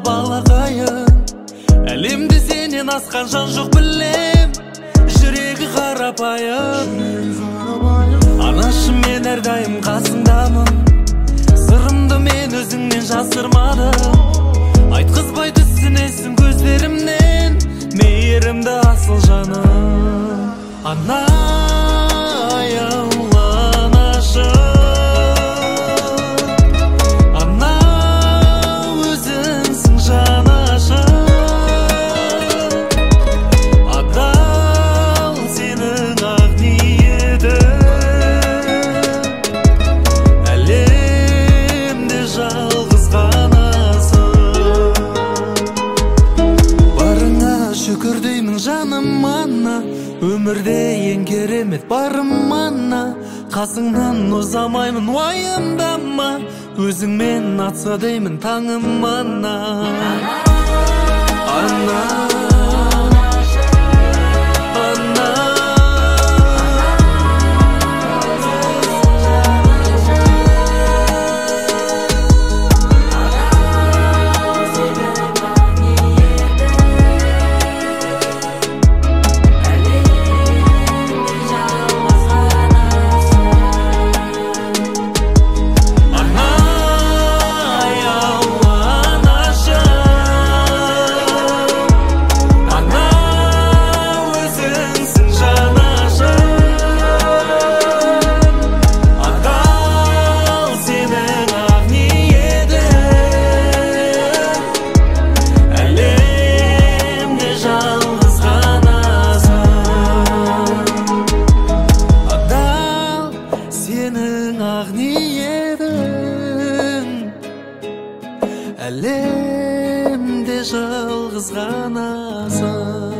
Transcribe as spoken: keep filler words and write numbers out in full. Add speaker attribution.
Speaker 1: балақайын. Әлемде сенен асқан жан жоқ білем, жүрегі қарапайым. Анашым мен әрдайым қасыңдамын, сырымды мен өзіңнен жасырмадым. Айтқызбай түсінесің көздерімнен, мейірімді асыл жаным. Анай аула анашым, жаным ана, өмірде ең керемет барым ана. Қасыңнан ұзамаймын уайымдама, өзіңмен атса деймін таңым ана. Ана әлемде жалғыз ғанасың.